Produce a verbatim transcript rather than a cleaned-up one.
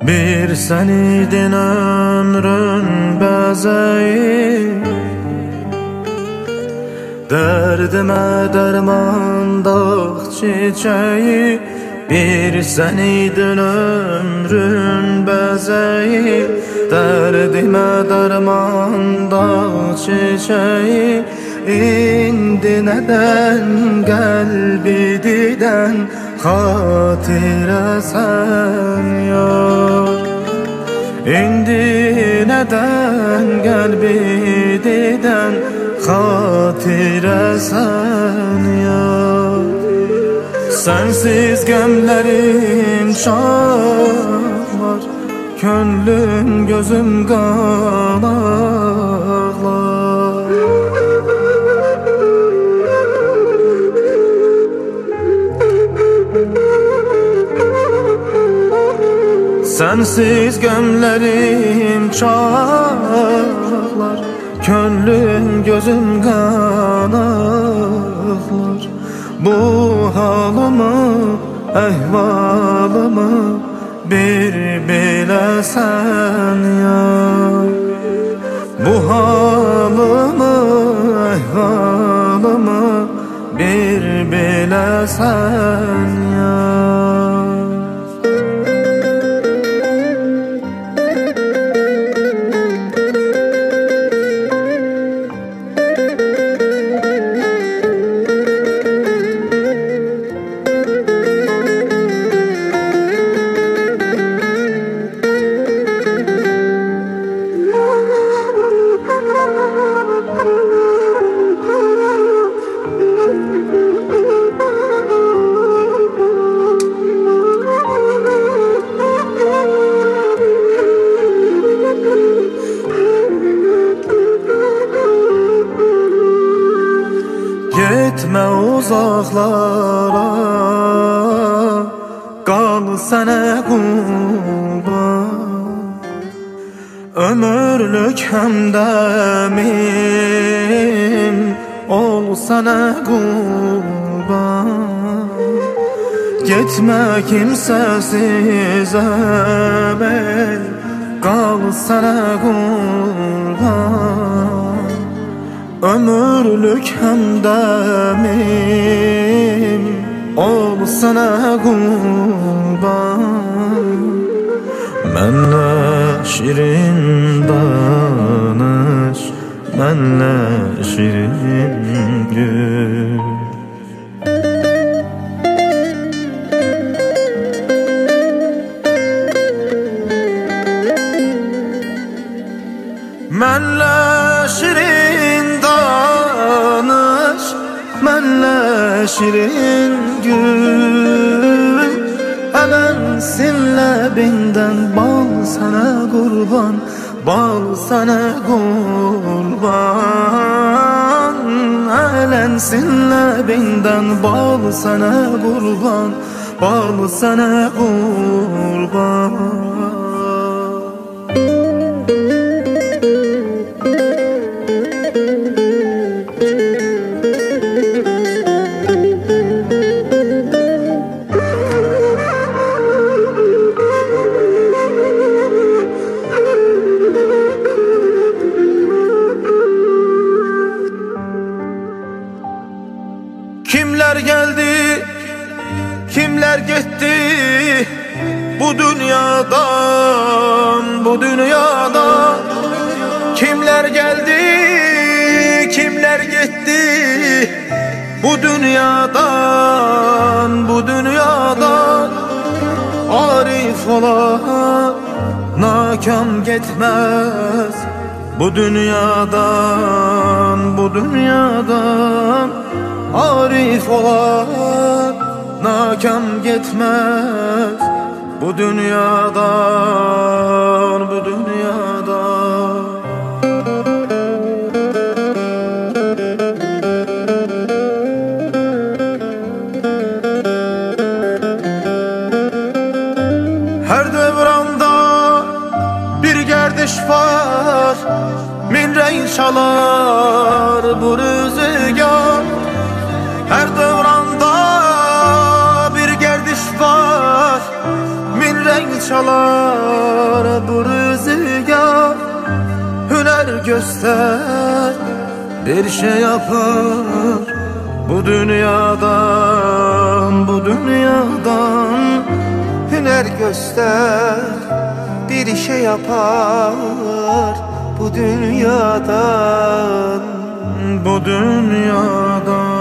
Bir sen idin ömrün bezeyi, derdime dermandak çiçeği. Bir sen idin ömrün bezeyi, derdime dermandak çiçeği. İndi neden kalbi diden hatire sen yar. İndi neden kalbi diden hatire sen yar. Sensiz gemlerim çağlar, könlüm gözüm kan ağlar. Sensiz gömlerim çağlar, könlüm gözüm kan ağlar. Bu halımı, ehvalımı bir bilesen ya. Bu halımı, ehvalımı bir bilesen ya. Gitme uzaklara, kal sana kurban. Ömürlük hemdemim ol sana kurban. Gitme kimsesiz emel, kal sana kurban. Ömürlük hemdemim ol sana kurban. Mənlə şirin danış, mənlə şirin gül. Mənlə şirin danış, mənlə şirin gül. Əlensin ləbindən bal sana qurban, bal sana qurban. Əlensin ləbindən bal sana qurban, bal sana qurban. Kimler geldi, kimler gitti bu dünyadan, bu dünyadan. Kimler geldi, kimler gitti bu dünyadan, bu dünyadan. Arif olan nakam gitmez bu dünyadan, bu dünyadan. Arif olan nakam gitmez bu dünyadan, bu dünyadan. Her devranda bir gerdiş var, min renk çalar bu rüzgar. Her devranda bir gerdiş var, min renk çalar bu rüzgar. Hüner göster, bir şey yapar bu dünyadan, bu dünyadan. Hüner göster, bir şey yapar bu dünyadan, bu dünyadan.